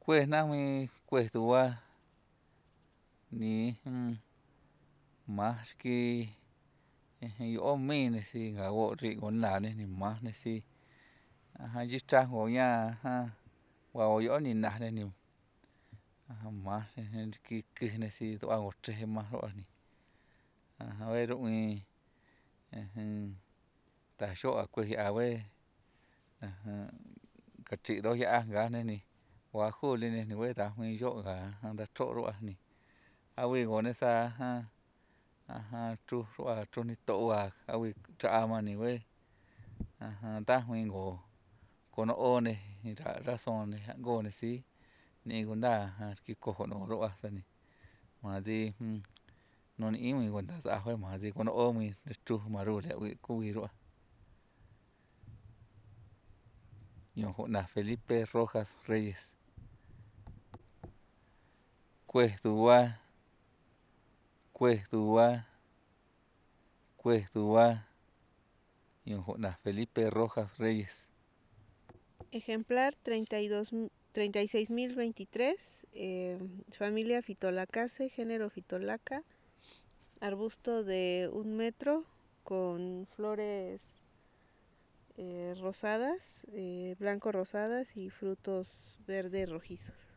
Kuej najmi kuej tuwa ni majki yo'omini si ngawo ri'ngonani ni majni si yichaj nko ña wa yo'o ni najni ni majni kikijni si tu'va 'ngo chreje man ru'huajni bé ruk'huin taj xo'a kuej hia'aj bé kachri' do hia'aj ngajni ni o aju lí ni bé taj huin yo' nga nda chro' ru'huajni ahui 'ngo nej sa chruj ru'hua chruj nito'o ahui ra'a man ni bé ta huin 'ngo kono'ó nej ra' rasun nej a'ngo nej sí ni'in kuenta riki kojo' ru'hua sani man si nun ni'in huin kuenta sa'aj bé man si kono'ó huin chruj maru lij kuhui ru'hua. Ñujun'na Felipe Rojas Reyes. Kuej tuwa, kuej tuwa, kuej tuwa, ñujun'na Felipe Rojas Reyes. Ejemplar 36.023, familia Phytolacase, género Phytolaca, arbusto de 1 metro con flores rosadas, blanco rosadas y frutos verde rojizos.